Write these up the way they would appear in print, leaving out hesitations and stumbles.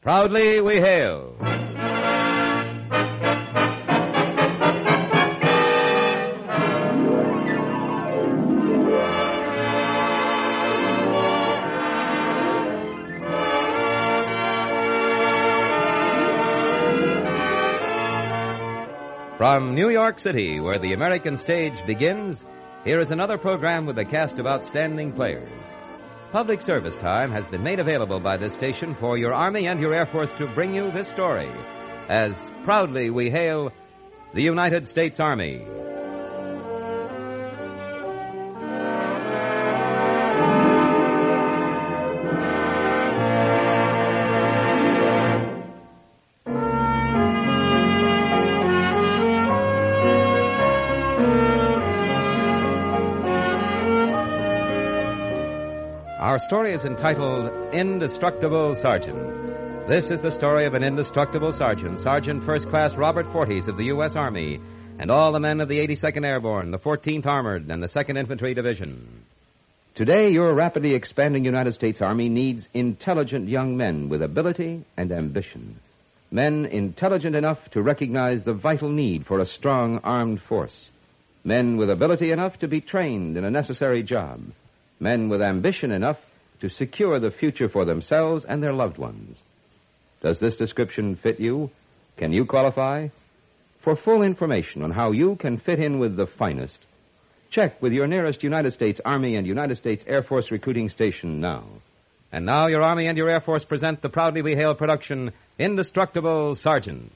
Proudly we hail. From New York City, where the American stage begins, here is another program with a cast of outstanding players. Public service time has been made available by this station for your Army and your Air Force to bring you this story, as proudly we hail the United States Army. Our story is entitled Indestructible Sergeant. This is the story of an indestructible sergeant, Sergeant First Class Robert Forties of the U.S. Army, and all the men of the 82nd Airborne, the 14th Armored, and the 2nd Infantry Division. Today, your rapidly expanding United States Army needs intelligent young men with ability and ambition. Men intelligent enough to recognize the vital need for a strong armed force. Men with ability enough to be trained in a necessary job. Men with ambition enough to secure the future for themselves and their loved ones. Does this description fit you? Can you qualify? For full information on how you can fit in with the finest, check with your nearest United States Army and United States Air Force recruiting station now. And now your Army and your Air Force present the Proudly We Hail production, Indestructible Sergeant.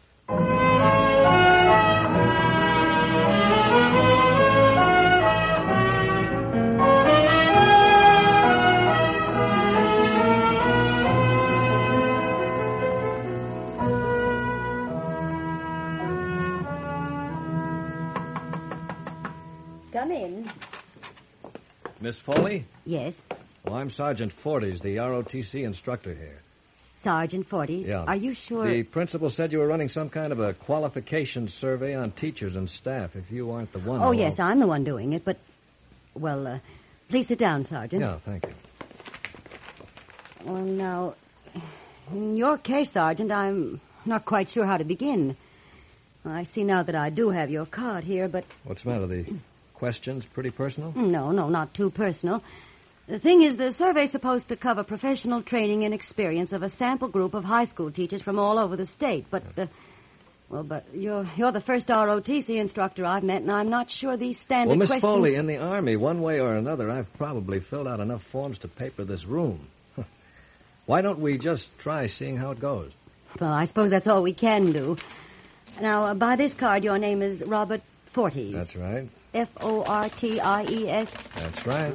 Come in. Miss Foley? Yes. Well, I'm Sergeant Forties, the ROTC instructor here. Sergeant Forties? Yeah. Are you sure? The principal said you were running some kind of a qualifications survey on teachers and staff. If you aren't the one... Oh, yes, I'm the one doing it, but... Well, please sit down, Sergeant. Yeah, thank you. Well, now, in your case, Sergeant, I'm not quite sure how to begin. I see now that I do have your card here, but... What's the matter? The questions pretty personal? No, not too personal. The thing is, the survey's supposed to cover professional training and experience of a sample group of high school teachers from all over the state. But, but you're the first ROTC instructor I've met, and I'm not sure these standard questions... Well, Miss Foley, in the Army, one way or another, I've probably filled out enough forms to paper this room. Why don't we just try seeing how it goes? Well, I suppose that's all we can do. Now, by this card, your name is Robert Forties. That's right. Forties. That's right.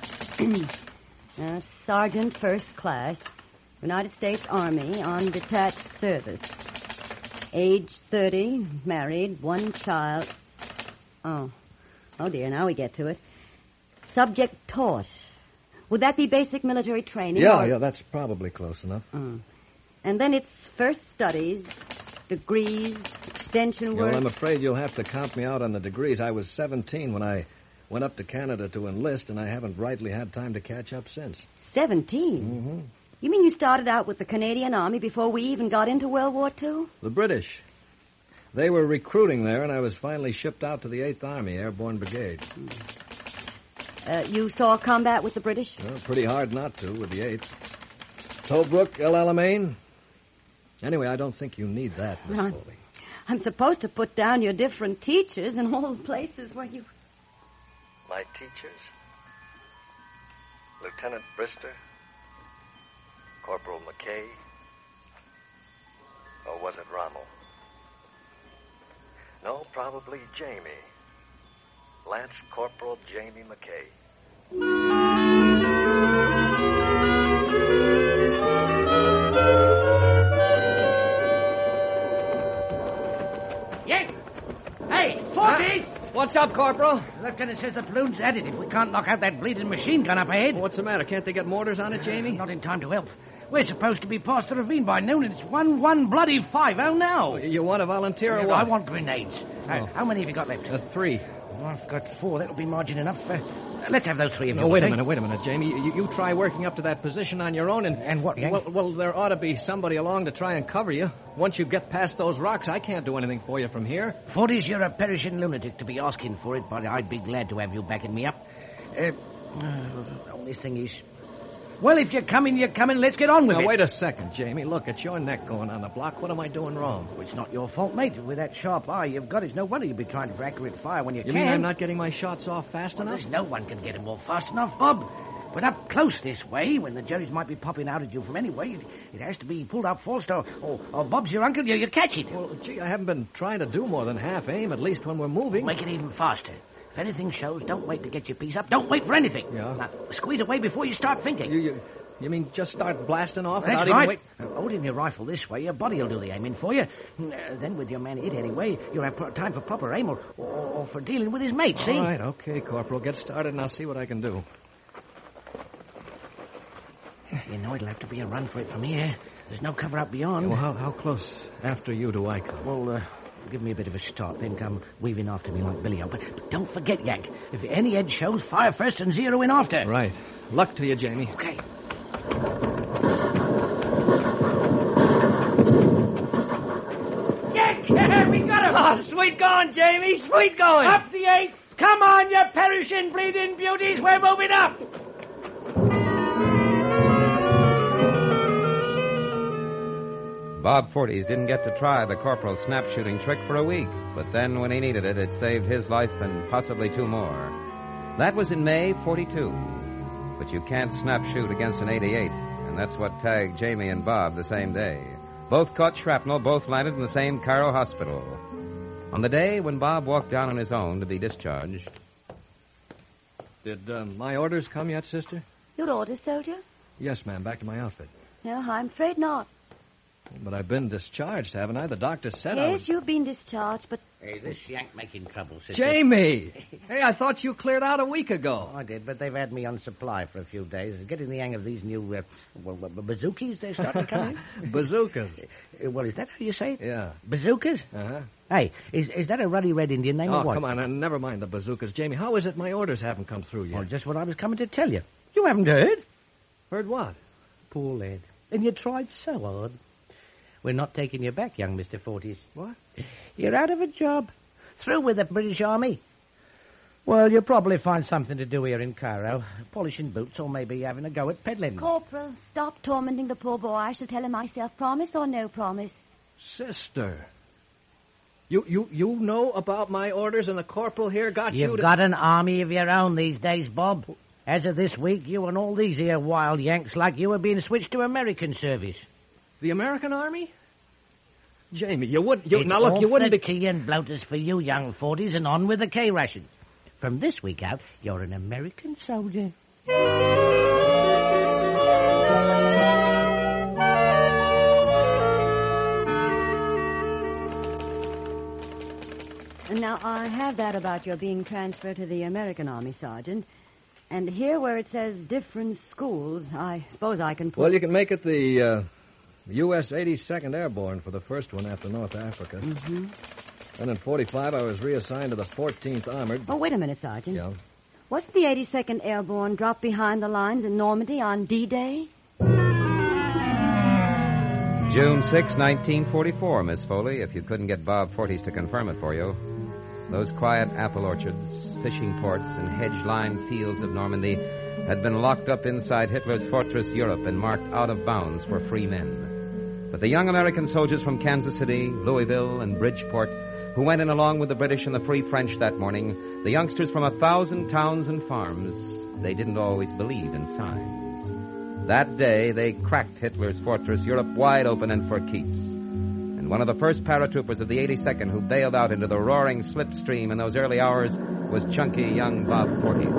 Sergeant First Class, United States Army, on detached service. Age 30, married, one child. Oh, dear, now we get to it. Subject taught. Would that be basic military training? Yeah, that's probably close enough. And then it's first studies, degrees, extension work. Well, I'm afraid you'll have to count me out on the degrees. I was 17 when I went up to Canada to enlist, and I haven't rightly had time to catch up since. 17? Mm-hmm. You mean you started out with the Canadian Army before we even got into World War II? The British. They were recruiting there, and I was finally shipped out to the 8th Army Airborne Brigade. You saw combat with the British? Well, pretty hard not to with the 8th. Tobruk, El Alamein. Anyway, I don't think you need that, Miss Foley. I'm supposed to put down your different teachers and all the places where you... My teachers? Lieutenant Brister? Corporal McKay? Or was it Rommel? No, probably Jamie. Lance Corporal Jamie McKay. Hey, Forties! What's up, Corporal? Lieutenant says the balloon's at it if we can't knock out that bleeding machine gun up ahead. What's the matter? Can't they get mortars on it, Jamie? Not in time to help. We're supposed to be past the ravine by noon, and it's 1 bloody 5-0 now. You want to volunteer or what? I want grenades. How many have you got left? 3. Well, I've got 4. That'll be margin enough. Let's have those three of you. No, wait a minute, Jamie. You try working up to that position on your own, And what, Yank? Well, there ought to be somebody along to try and cover you. Once you get past those rocks, I can't do anything for you from here. Forties, you're a perishing lunatic to be asking for it, but I'd be glad to have you backing me up. The only thing is... Well, if you're coming, let's get on with it. Now, wait a second, Jamie. Look, it's your neck going on the block. What am I doing wrong? Well, it's not your fault, mate. With that sharp eye you've got, it's no wonder you'd be trying for accurate fire when you can. You mean I'm not getting my shots off fast enough? There's no one can get them off fast enough, Bob. But up close this way, when the Jerrys might be popping out at you from anywhere, it has to be pulled up first, or Bob's your uncle, you catch it. Well, gee, I haven't been trying to do more than half aim, at least when we're moving. Make it even faster. If anything shows, don't wait to get your piece up. Don't wait for anything. Yeah. Now, squeeze away before you start thinking. You mean just start blasting off That's without right. even wait? Holding your rifle this way, your body will do the aiming for you. Then with your man hit anyway, you'll have time for proper aim or for dealing with his mate, see? All right, okay, Corporal. Get started and I'll see what I can do. You know it'll have to be a run for it from here. There's no cover up beyond. Well, how close after you do I come? Well, give me a bit of a start, then come weaving after me like Billy-O. But don't forget, Yank, if any edge shows, fire first and zero in after. Right. Luck to you, Jamie. Okay. Yank! We got him! Oh, sweet going, Jamie. Sweet going. Up the eighth! Come on, you perishing, bleeding beauties! We're moving up! Bob Forties didn't get to try the corporal's snap shooting trick for a week, but then when he needed it, it saved his life and possibly two more. That was in May 42. But you can't snap shoot against an 88, and that's what tagged Jamie and Bob the same day. Both caught shrapnel, both landed in the same Cairo hospital. On the day when Bob walked down on his own to be discharged... Did my orders come yet, sister? Your orders, soldier? Yes, ma'am. Back to my outfit. No, I'm afraid not. But I've been discharged, haven't I? The doctor said Yes, you've been discharged, but... Hey, this Yank making trouble, sister. Jamie! Hey, I thought you cleared out a week ago. I did, but they've had me on supply for a few days. Getting the hang of these new bazookas they're starting to come in. Bazookas. Well, is that how you say it? Yeah. Bazookas? Uh-huh. Hey, is that a ruddy red Indian name or what? Come on, never mind the bazookas. Jamie, how is it my orders haven't come through yet? Well, just what I was coming to tell you. You haven't heard? Heard what? Poor lad. And you tried so hard. We're not taking you back, young Mr. Forties. What? You're out of a job. Through with the British Army. Well, you'll probably find something to do here in Cairo. Polishing boots or maybe having a go at peddling. Corporal, stop tormenting the poor boy. I shall tell him myself. Promise or no promise? Sister. You know about my orders and the corporal here got you You've to... got an army of your own these days, Bob. As of this week, you and all these here wild Yanks like you are being switched to American service. The American Army? Jamie, you wouldn't... It's now, look, you off wouldn't the be... key and bloaters for you, young Forties, and on with the K-ration. From this week out, you're an American soldier. And now, I have that about your being transferred to the American Army, Sergeant. And here where it says different schools, I suppose I can put... Well, you can make it the U.S. 82nd Airborne for the first one after North Africa. Mm-hmm. And in 45, I was reassigned to the 14th Armored. Oh, wait a minute, Sergeant. Yeah. Wasn't the 82nd Airborne dropped behind the lines in Normandy on D-Day? June 6, 1944, Miss Foley, if you couldn't get Bob Forties to confirm it for you. Those quiet apple orchards, fishing ports, and hedge-lined fields of Normandy had been locked up inside Hitler's fortress Europe and marked out of bounds for free men. But the young American soldiers from Kansas City, Louisville, and Bridgeport, who went in along with the British and the Free French that morning, the youngsters from 1,000 towns and farms, they didn't always believe in signs. That day, they cracked Hitler's fortress Europe wide open and for keeps. And one of the first paratroopers of the 82nd who bailed out into the roaring slipstream in those early hours was chunky young Bob Forties.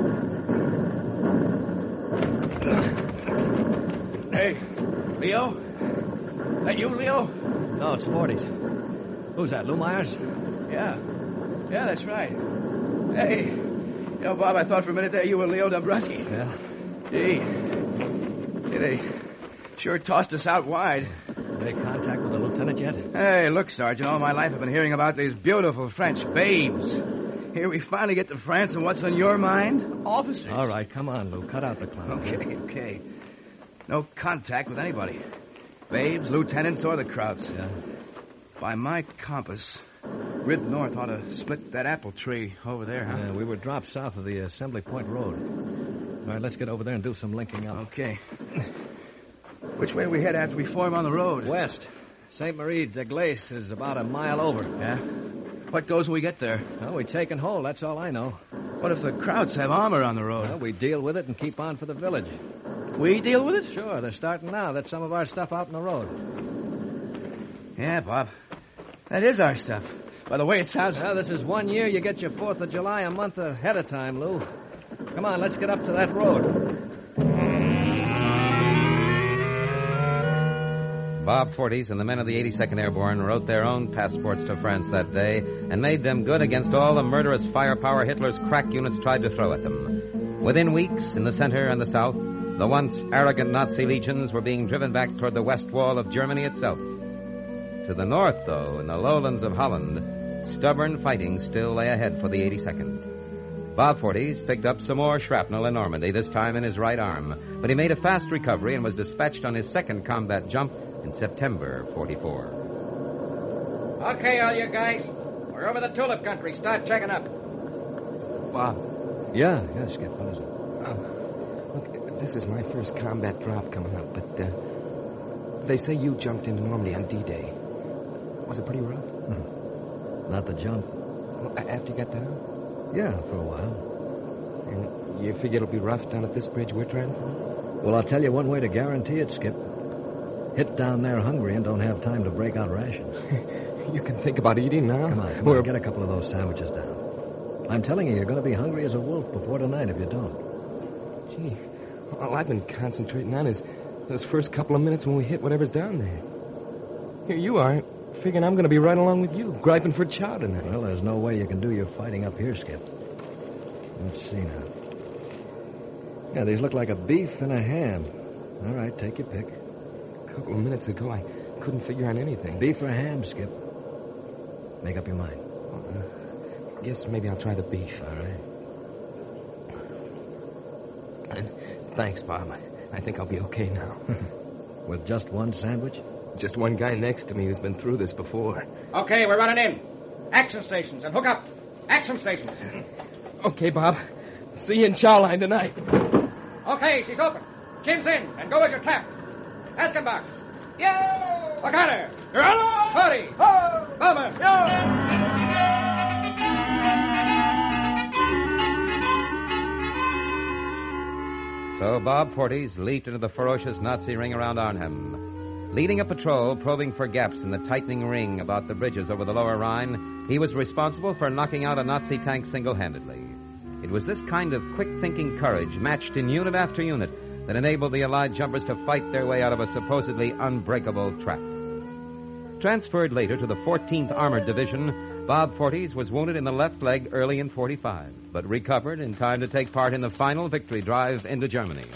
Hey, Leo? That you, Leo? No, it's 40s. Who's that, Lou Myers? Yeah, that's right. Hey, you know, Bob, I thought for a minute there you were Leo Dombrowski. Yeah. Gee, they sure tossed us out wide. Make contact with the lieutenant yet? Hey, look, Sergeant, all my life I've been hearing about these beautiful French babes. Here we finally get to France, and what's on your mind? Officers. All right, come on, Lou. Cut out the clown. Okay. No contact with anybody. Babes, lieutenants, or the Krauts. Yeah. By my compass, Rid North ought to split that apple tree over there, huh? Yeah, we were dropped south of the Assembly Point Road. All right, let's get over there and do some linking up. Okay. Which way do we head after we form on the road? West. St. Marie de Glace is about a mile over. Yeah? What goes when we get there? Well, we take and hold, that's all I know. What if the Krauts have armor on the road? Well, we deal with it and keep on for the village. We deal with it? Sure, they're starting now. That's some of our stuff out in the road. Yeah, Bob. That is our stuff. By the way, it sounds... Well, this is 1 year you get your 4th of July a month ahead of time, Lou. Come on, let's get up to that road. Bob Forties and the men of the 82nd Airborne wrote their own passports to France that day and made them good against all the murderous firepower Hitler's crack units tried to throw at them. Within weeks, in the center and the south, the once arrogant Nazi legions were being driven back toward the west wall of Germany itself. To the north, though, in the lowlands of Holland, stubborn fighting still lay ahead for the 82nd. Bob Forties picked up some more shrapnel in Normandy, this time in his right arm, but he made a fast recovery and was dispatched on his second combat jump in September 44. Okay, all you guys. We're over the tulip country. Start checking up. Bob. Yeah, Skip, what is it? Look, this is my first combat drop coming up, but they say you jumped into Normandy on D-Day. Was it pretty rough? Not the jump. Well, after you got down? Yeah, for a while. And you figure it'll be rough down at this bridge we're trying for? Well, I'll tell you one way to guarantee it, Skip. Hit down there hungry and don't have time to break out rations. You can think about eating now. Come on, get a couple of those sandwiches down. I'm telling you, you're going to be hungry as a wolf before tonight if you don't. Gee, all I've been concentrating on is those first couple of minutes when we hit whatever's down there. Here you are, figuring I'm going to be right along with you, griping for chow tonight. Well, there's no way you can do your fighting up here, Skip. Let's see now. Yeah, these look like a beef and a ham. All right, take your pick. A couple of minutes ago, I couldn't figure on anything. Beef or ham, Skip? Make up your mind. Guess maybe I'll try the beef. All right. And thanks, Bob. I think I'll be okay now. With just one sandwich? Just one guy next to me who's been through this before. Okay, we're running in. Action stations and hook up. Action stations. Okay, Bob. See you in chow line tonight. Okay, she's open. Chin's in, and go as you're tapped. Askenbach. Yo! O'Connor. Cody. Bowman. So Bob Forties leaped into the ferocious Nazi ring around Arnhem. Leading a patrol probing for gaps in the tightening ring about the bridges over the lower Rhine, he was responsible for knocking out a Nazi tank single-handedly. It was this kind of quick-thinking courage, matched in unit after unit, that enabled the Allied jumpers to fight their way out of a supposedly unbreakable trap. Transferred later to the 14th Armored Division, Bob Forties was wounded in the left leg early in 45, but recovered in time to take part in the final victory drive into Germany.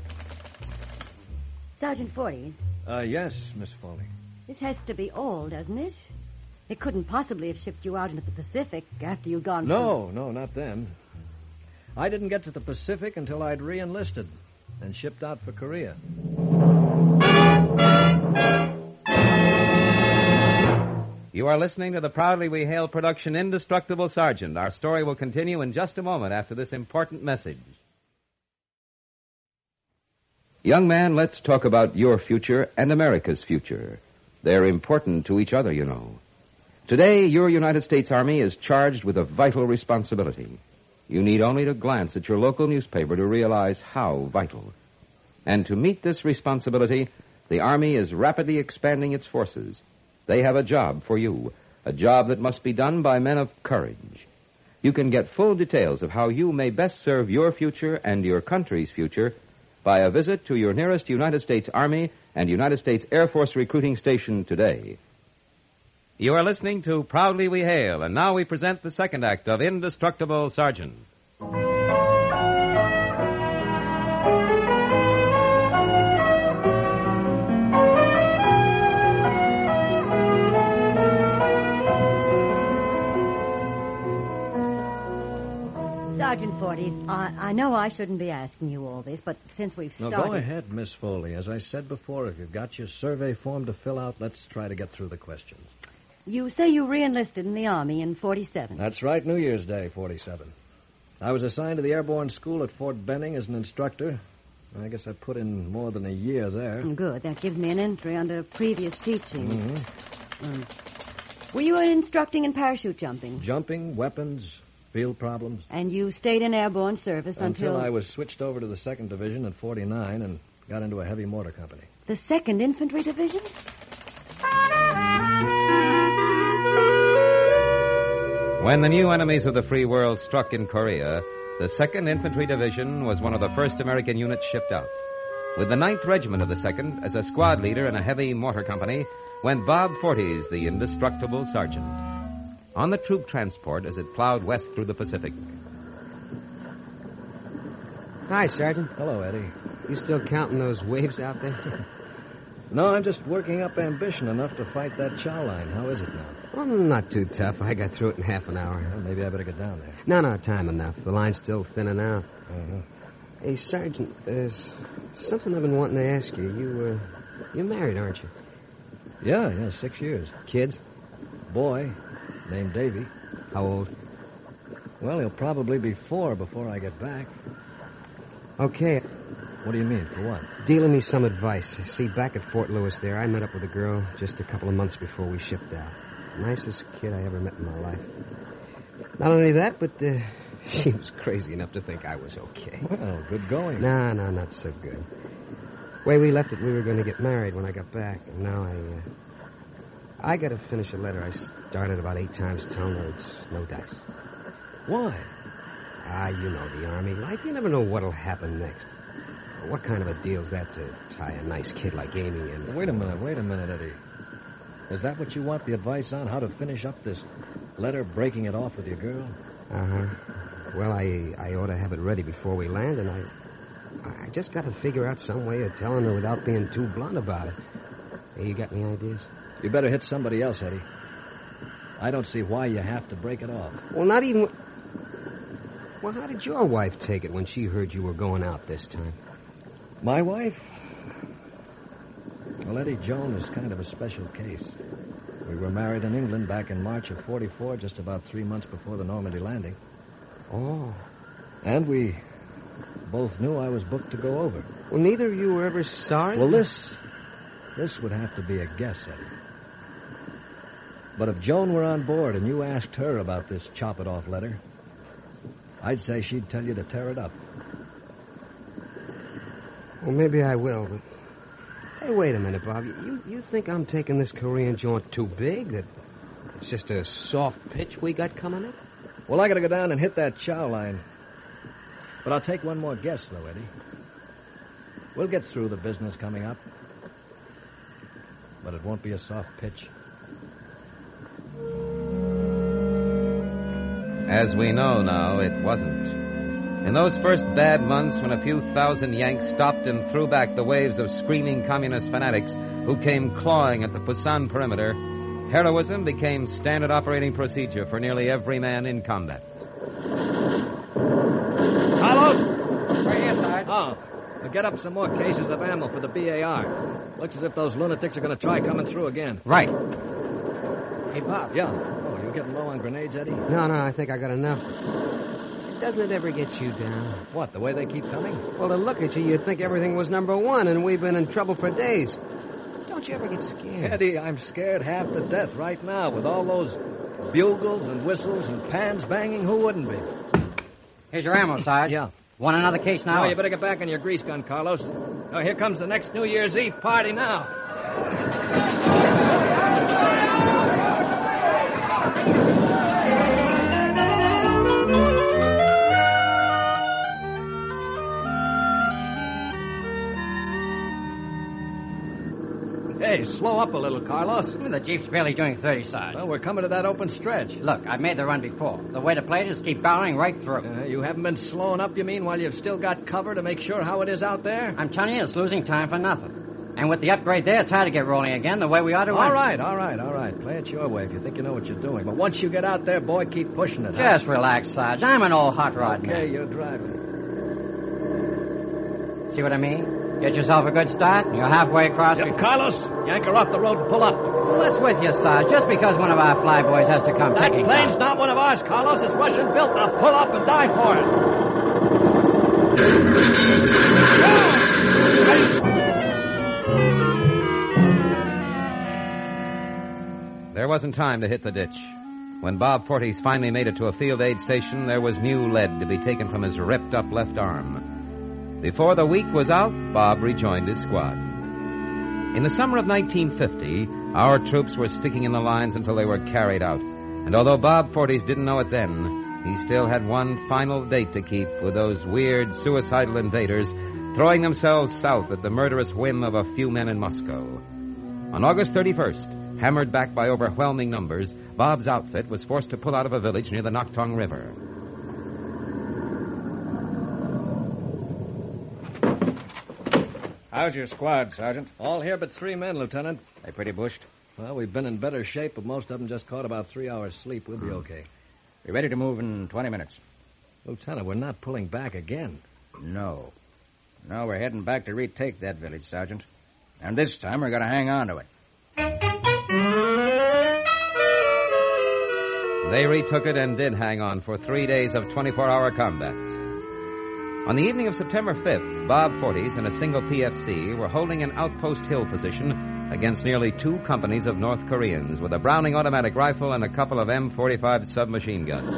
Sergeant Forties. Yes, Miss Foley. This has to be all, doesn't it? They couldn't possibly have shipped you out into the Pacific after you'd gone No, not then. I didn't get to the Pacific until I'd re-enlisted and shipped out for Korea. You are listening to the Proudly We Hail production Indestructible Sergeant. Our story will continue in just a moment after this important message. Young man, let's talk about your future and America's future. They're important to each other, you know. Today, your United States Army is charged with a vital responsibility. You need only to glance at your local newspaper to realize how vital. And to meet this responsibility, the Army is rapidly expanding its forces. They have a job for you, a job that must be done by men of courage. You can get full details of how you may best serve your future and your country's future by a visit to your nearest United States Army and United States Air Force recruiting station today. You are listening to Proudly We Hail, and now we present the second act of Indestructible Sergeant. Forties, I know I shouldn't be asking you all this, but since we've No, started... go ahead, Miss Foley. As I said before, if you've got your survey form to fill out, let's try to get through the questions. You say you re-enlisted in the Army in 47. That's right, New Year's Day, 47. I was assigned to the Airborne School at Fort Benning as an instructor. I guess I put in more than a year there. Good. That gives me an entry under previous teaching. Mm-hmm. Were you instructing in parachute jumping? Jumping, weapons, field problems. And you stayed in airborne service Until I was switched over to the 2nd Division at 49 and got into a heavy mortar company. The 2nd Infantry Division? When the new enemies of the free world struck in Korea, the 2nd Infantry Division was one of the first American units shipped out. With the 9th Regiment of the 2nd as a squad leader in a heavy mortar company went Bob Forties, the indestructible sergeant. On the troop transport as it plowed west through the Pacific. Hi, Sergeant. Hello, Eddie. You still counting those waves out there? No, I'm just working up ambition enough to fight that chow line. How is it now? Well, not too tough. I got through it in half an hour. Well, maybe I better get down there. No, time enough. The line's still thinning out. Uh-huh. Hey, Sergeant, there's something I've been wanting to ask you. You're married, aren't you? Yeah, 6 years. Kids? Boy, named Davy. How old? Well, he'll probably be 4 before I get back. Okay. What do you mean, for what? Dealing me some advice. See, back at Fort Lewis there, I met up with a girl just a couple of months before we shipped out. Nicest kid I ever met in my life. Not only that, but she was crazy enough to think I was okay. Well, good going. No, not so good. Way we left it, we were going to get married when I got back. And now I got to finish a letter I started about 8 times telling her it's no dice. Why? You know the Army life. You never know what'll happen next. What kind of a deal's that to tie a nice kid like Amy in? Wait a minute, Eddie. Is that what you want the advice on? How to finish up this letter, breaking it off with your girl? Uh-huh. Well, I ought to have it ready before we land, and I just got to figure out some way of telling her without being too blunt about it. Hey, you got any ideas? You better hit somebody else, Eddie. I don't see why you have to break it off. Well, not even... Well, how did your wife take it when she heard you were going out this time? My wife? Well, Eddie, Joan is kind of a special case. We were married in England back in March of 44, just about 3 months before the Normandy landing. Oh. And we both knew I was booked to go over. Well, neither of you were ever sorry? Well, this would have to be a guess, Eddie. But if Joan were on board and you asked her about this chop-it-off letter, I'd say she'd tell you to tear it up. Well, maybe I will, but... Hey, wait a minute, Bob. You think I'm taking this Korean jaunt too big? That it's just a soft pitch we got coming up? Well, I gotta go down and hit that chow line. But I'll take one more guess, though, Eddie. We'll get through the business coming up. But it won't be a soft pitch. As we know now, it wasn't. In those first bad months when a few thousand Yanks stopped and threw back the waves of screaming communist fanatics who came clawing at the Pusan perimeter, heroism became standard operating procedure for nearly every man in combat. Carlos! Right here, Sarge. Oh, well, get up some more cases of ammo for the BAR. Looks as if those lunatics are going to try coming through again. Right. Hey, Bob. Yeah. Oh, you getting low on grenades, Eddie? No, I think I got enough. Doesn't it ever get you down? What, the way they keep coming? Well, to look at you, you'd think everything was number one, and we've been in trouble for days. Don't you ever get scared? Eddie, I'm scared half to death right now with all those bugles and whistles and pans banging. Who wouldn't be? Here's your ammo, Sarge. Yeah. Want another case now? Oh, you better get back on your grease gun, Carlos. Oh, here comes the next New Year's Eve party now. Hey, slow up a little, Carlos. The Jeep's barely doing 30, Sarge. Well, we're coming to that open stretch. Look, I've made the run before. The way to play it is keep barreling right through. You haven't been slowing up, you mean, while you've still got cover to make sure how it is out there? I'm telling you, it's losing time for nothing. And with the upgrade there, it's hard to get rolling again the way we ought to. All right. Play it your way if you think you know what you're doing. But once you get out there, boy, keep pushing it. Just relax, Sarge. I'm an old hot rod man. Okay, you're driving. See what I mean? Get yourself a good start, and you're halfway across. Carlos, yank her off the road and pull up. What's with you, Sarge? Just because one of our flyboys has to come That picking plane's up. not one of ours, Carlos. It's Russian built. Now pull up and die for it. There wasn't time to hit the ditch. When Bob Forties finally made it to a field aid station, there was new lead to be taken from his ripped-up left arm. Before the week was out, Bob rejoined his squad. In the summer of 1950, our troops were sticking in the lines until they were carried out. And although Bob Forties didn't know it then, he still had one final date to keep with those weird, suicidal invaders throwing themselves south at the murderous whim of a few men in Moscow. On August 31st, hammered back by overwhelming numbers, Bob's outfit was forced to pull out of a village near the Noctong River. How's your squad, Sergeant? All here but 3 men, Lieutenant. They pretty bushed? Well, we've been in better shape, but most of them just caught about 3 hours sleep. We'll be okay. Be ready to move in 20 minutes. Lieutenant, we're not pulling back again. No. No, we're heading back to retake that village, Sergeant. And this time we're going to hang on to it. They retook it and did hang on for 3 days of 24-hour combat. On the evening of September 5th, Bob Forties and a single PFC were holding an outpost hill position against nearly 2 companies of North Koreans with a Browning automatic rifle and a couple of M45 submachine guns.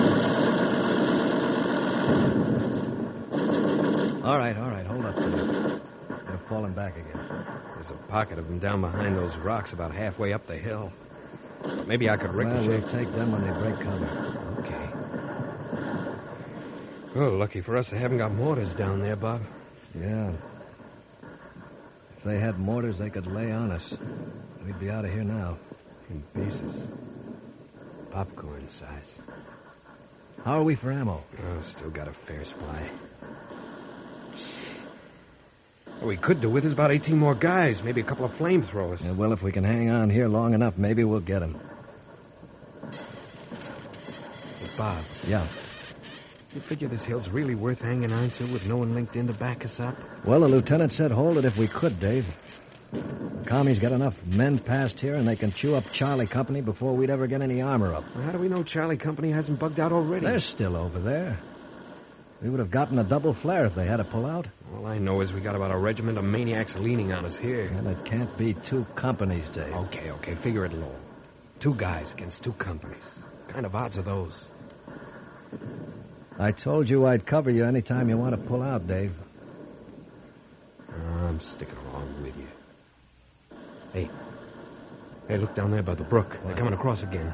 All right, hold up there. They're falling back again. There's a pocket of them down behind those rocks about halfway up the hill. Maybe I could ricochet. Well, we'll take them when they break cover. Okay. Oh, lucky for us they haven't got mortars down there, Bob. Yeah. If they had mortars, they could lay on us. We'd be out of here now. In pieces. Popcorn size. How are we for ammo? Oh, still got a fair supply. What we could do with is about 18 more guys, maybe a couple of flamethrowers. Yeah, well, if we can hang on here long enough, maybe we'll get them. Hey, Bob. Yeah. You figure this hill's really worth hanging on to with no one linked in to back us up? Well, the lieutenant said hold it if we could, Dave. The commies got enough men past here, and they can chew up Charlie Company before we'd ever get any armor up. Well, how do we know Charlie Company hasn't bugged out already? They're still over there. We would have gotten a double flare if they had to pull out. All I know is we got about a regiment of maniacs leaning on us here. And it can't be 2 companies, Dave. Okay, figure it low. 2 guys against 2 companies. What kind of odds are those? I told you I'd cover you any time you want to pull out, Dave. I'm sticking along with you. Hey, look down there by the brook. They're coming across again.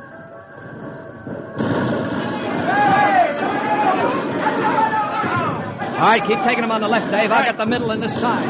All right, keep taking them on the left, Dave. I got the middle and this side.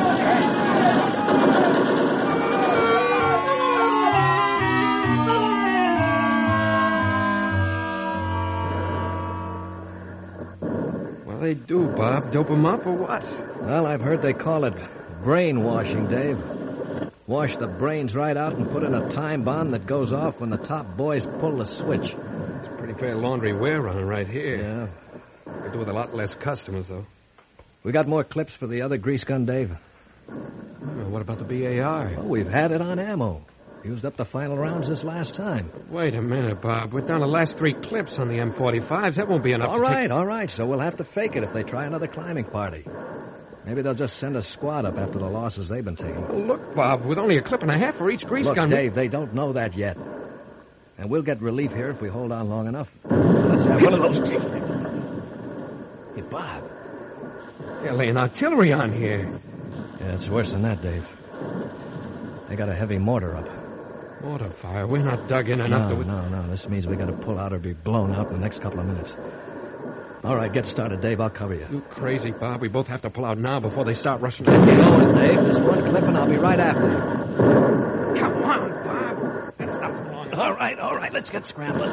Well, they do, Bob. Dope them up or what? Well, I've heard they call it brainwashing, Dave. Wash the brains right out and put in a time bomb that goes off when the top boys pull the switch. It's a pretty fair laundry wear running right here. Yeah. Could do with a lot less customers, though. We got more clips for the other grease gun, Dave? Well, what about the BAR? Well, we've had it on ammo. Used up the final rounds this last time. Wait a minute, Bob. We're down the last 3 clips on the M45s. That won't be enough. All right. So we'll have to fake it if they try another climbing party. Maybe they'll just send a squad up after the losses they've been taking. Well, look, Bob, with only a clip and a half for each grease Look, gun... Dave, they don't know that yet. And we'll get relief here if we hold on long enough. Let's have one of those... Hey, Bob. They're laying artillery on here. Yeah, it's worse than that, Dave. They got a heavy mortar up. Mortar fire? We're not dug in enough to... No. This means we got to pull out or be blown out in the next couple of minutes. All right, get started, Dave. I'll cover you. You crazy, Bob. We both have to pull out now before they start rushing. Get going, Dave. This one clip and I'll be right after you. Come on, Bob. That's not long. All right. Let's get scrambling.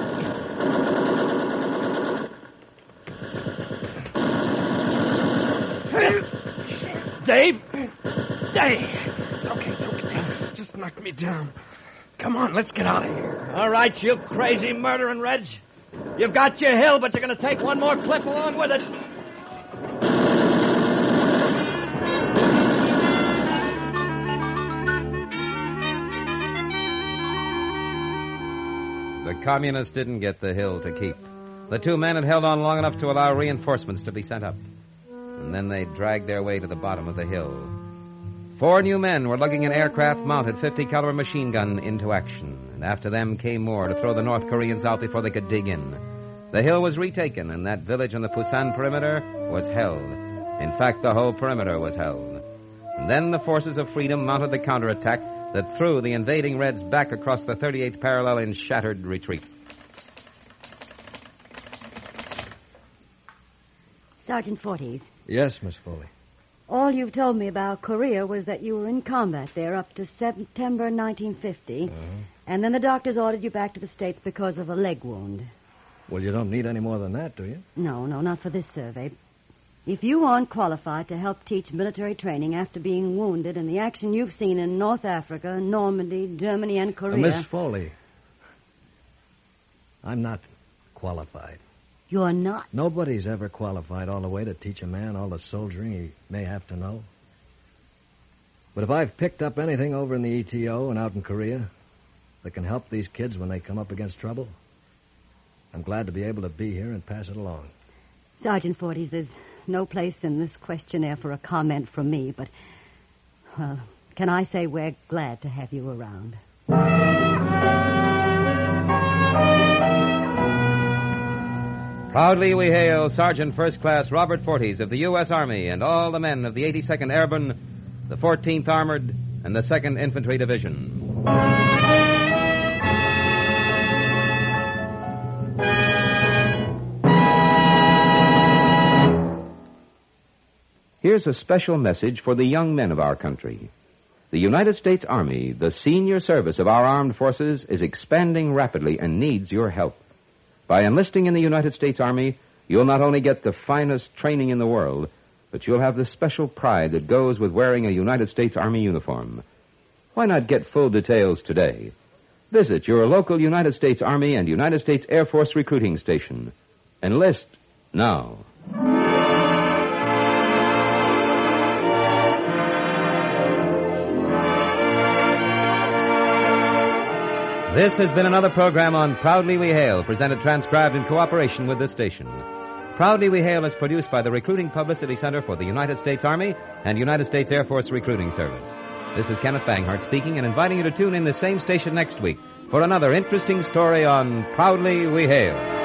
Dave! knocked me down. Come on, let's get out of here. All right, you crazy murdering Reg. You've got your hill, but you're going to take one more clip along with it. The communists didn't get the hill to keep. The two men had held on long enough to allow reinforcements to be sent up. And then they dragged their way to the bottom of the hill. 4 new men were lugging an aircraft-mounted 50-caliber machine gun into action. And after them came more to throw the North Koreans out before they could dig in. The hill was retaken, and that village on the Pusan perimeter was held. In fact, the whole perimeter was held. And then the forces of freedom mounted the counterattack that threw the invading Reds back across the 38th parallel in shattered retreat. Sergeant Forties. Yes, Miss Foley. All you've told me about Korea was that you were in combat there up to September 1950, and then the doctors ordered you back to the States because of a leg wound. Well, you don't need any more than that, do you? No, not for this survey. If you aren't qualified to help teach military training after being wounded in the action you've seen in North Africa, Normandy, Germany, and Korea... Miss Foley, I'm not qualified. You're not? Nobody's ever qualified all the way to teach a man all the soldiering he may have to know. But if I've picked up anything over in the ETO and out in Korea that can help these kids when they come up against trouble, I'm glad to be able to be here and pass it along. Sergeant Forties, there's no place in this questionnaire for a comment from me, but, well, can I say we're glad to have you around. Proudly we hail Sergeant First Class Robert Forties of the U.S. Army and all the men of the 82nd Airborne, the 14th Armored, and the 2nd Infantry Division. Here's a special message for the young men of our country. The United States Army, the senior service of our armed forces, is expanding rapidly and needs your help. By enlisting in the United States Army, you'll not only get the finest training in the world, but you'll have the special pride that goes with wearing a United States Army uniform. Why not get full details today? Visit your local United States Army and United States Air Force recruiting station. Enlist now. This has been another program on Proudly We Hail, presented transcribed in cooperation with this station. Proudly We Hail is produced by the Recruiting Publicity Center for the United States Army and United States Air Force Recruiting Service. This is Kenneth Banghart speaking and inviting you to tune in the same station next week for another interesting story on Proudly We Hail.